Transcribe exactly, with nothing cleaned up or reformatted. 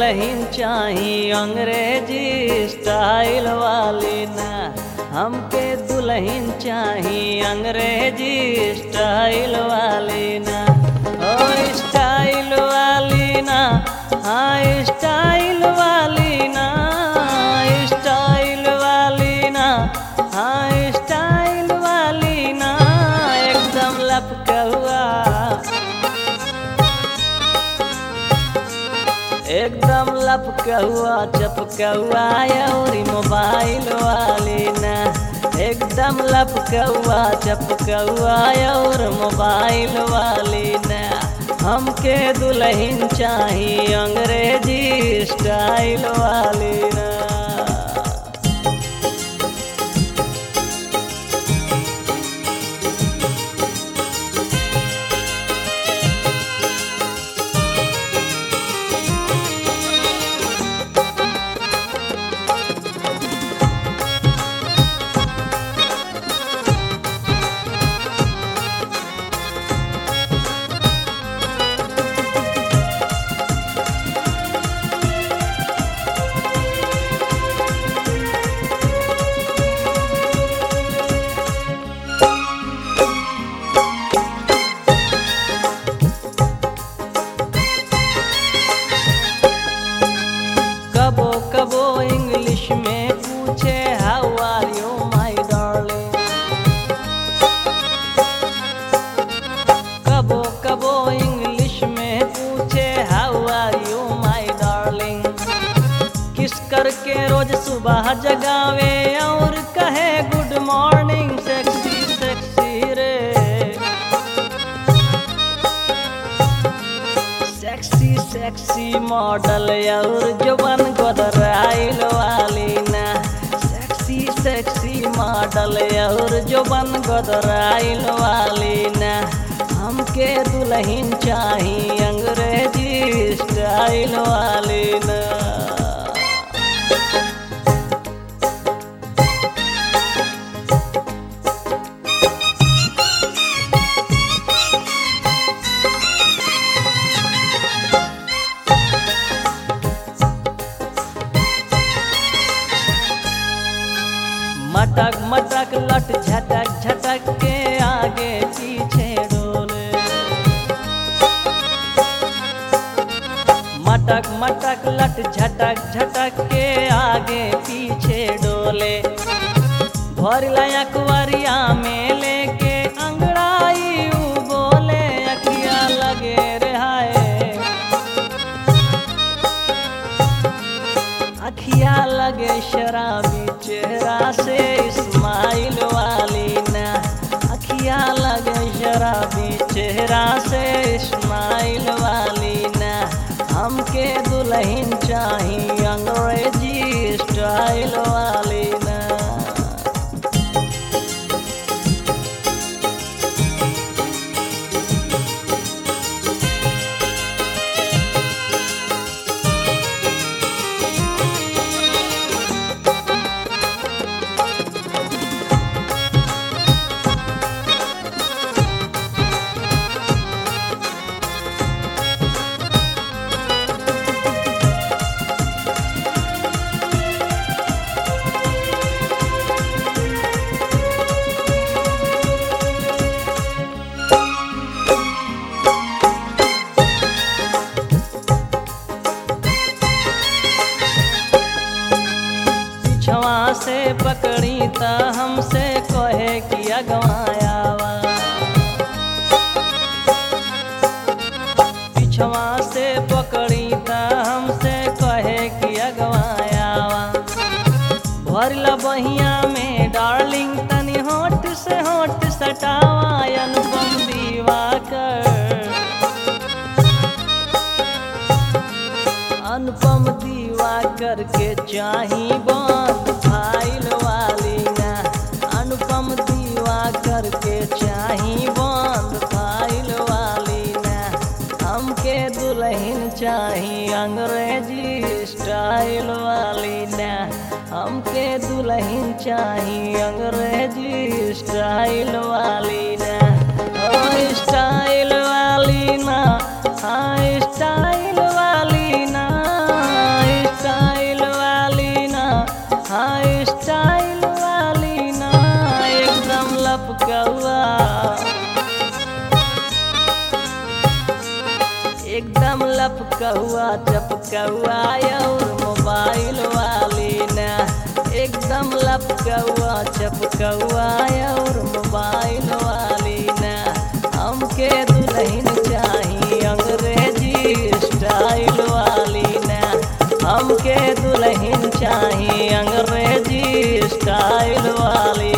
दुल्हन चाही अंग्रेजी स्टाइल वाली ना, हमके दुल्हन चाही अंग्रेजी स्टाइल वाली ना। ओ स्टाइल वाली ना, हाँ स्टाइल वाली ना, स्टाइल वाली ना, हाँ स्टाइल वाली ना, एकदम लपका हुआ, एकदम लपका हुआ चपका हुआ और मोबाइल वाली ना, एकदम लपका हुआ चपका हुआ और मोबाइल वाली ना। हमके दुल्हन चाही अंग्रेजी स्टाइल वाली ना। कबो कबो इंग्लिश में पूछे हाउ आर यू माय डार्लिंग, कबो कबो इंग्लिश में पूछे हाउ आर यू माय डार्लिंग। किस करके रोज सुबह जगावे और कहे गुड मॉर्निंग सेक्सी सेक्सी रे, सेक्सी सेक्सी मॉडल और जुबान गोदराइल वाली ना, सेक्सी सेक्सी मॉडल और जुबान गोदराइल वाली ना। हमके दुल्हन चाही अंग्रेजी स्टाइल वाली ना। मटक मटक लट झटक झटक के आगे पीछे डोले, मटक मटक लट झटक झटक के आगे पीछे डोले। भरला अकवरिया में लेके अंगड़ाई ऊ बोले, अखिया लगे रे हाय, अखिया लगे शराबी चेहरा से इस्माइल वाली ना, अखिया लगे शराबी चेहरा से इस्माइल वाली ना। हमके दुल्हन चाही अंग्रेजी स्टाइल वाली ना। पिछवा से पकड़ी त हमसे कहे कि अगवायावा, पिछवा से पकड़ी त हमसे कहे कि अगवायावा। भरला बहिया में डार्लिंग तनी होठ से होठ सटावा, अनुपम दिवाकर, अनुपम दिवाकर के चाही बंद फाइल वाली ना, अनुपम दिवाकर के चाही बंद फाइल वाली ना। हमके दुल्हन चाही अंग्रेजी स्टाइल वाली ना, हमके दुल्हन चाही अंग्रेजी स्टाइल वाली ना। ओ स्टाइल वाली ना, हाँ स्टाइल वाली ना, लपकहुआ चपकहुआ और मोबाइल वाली ना, एकदम लपकहुआ चपकहुआ और मोबाइल वाली ना। हमके दुल्हन चाहिए अंग्रेजी स्टाइल वाली ना, हमके दुल्हन चाहिए अंग्रेजी स्टाइल वाली